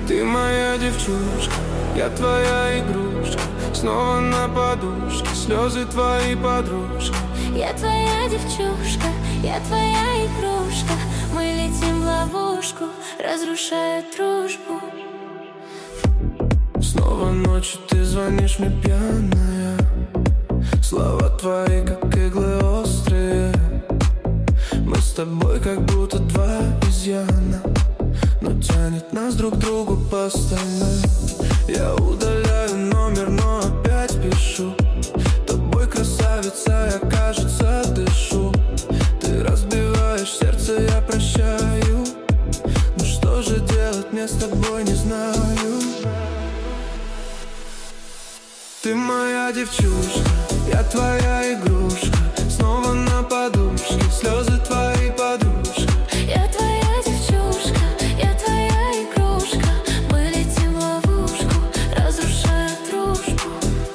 Ты моя девчушка, я твоя игрушка. Снова на подушке слезы твоей подружки. Я твоя девчушка, я твоя игрушка. Мы летим в ловушку, разрушая дружбу. Снова ночью ты звонишь мне пьяная. Слова твои, как иглы острые. Мы с тобой как будто два изъяна, но тянет нас друг к другу постоянно. Я удаляю номер, но опять пишу. Тобой, красавица, я, кажется, дышу. Ты разбиваешь сердце, я прощаю. Ну что же делать мне с тобой, не знаю. Ты моя девчушка, я твоя игрушка. Снова на подушке слезы твоей подружки. Я твоя девчушка, я твоя игрушка. Мы летим в ловушку, разрушая дружбу.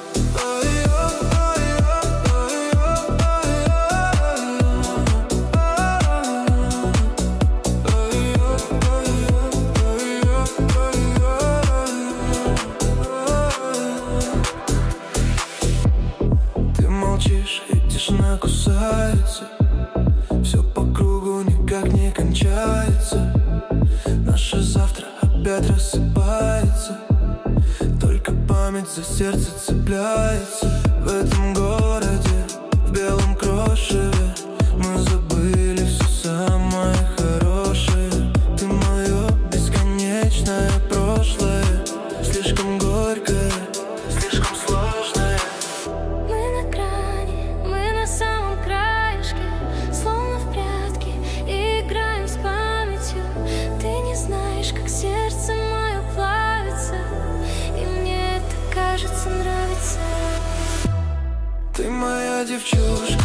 Ты молчишь, и тишина кусается. Все по кругу никак не кончается. Наше завтра опять рассыпается. Только память за сердце цепляется. В этом городе, в белом крошеве, мы забыли все самое хорошее. Ты мое бесконечное прошлое, слишком горькое, слишком сложное. Мы на грани, мы на самом краешке, словно в прятки, и играем с памятью. Ты не знаешь, как сердце мое плавится, и мне это, кажется, нравится. Ты моя девчушка,